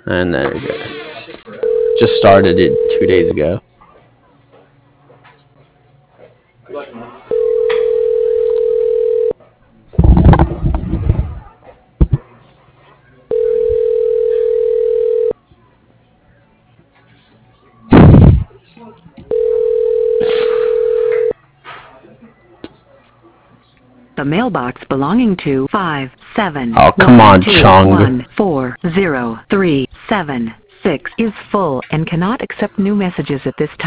And there we go. Just started it 2 days ago. The mailbox belonging to 57 Oh, come on, Chung. 14037 is full and cannot accept new messages at this time.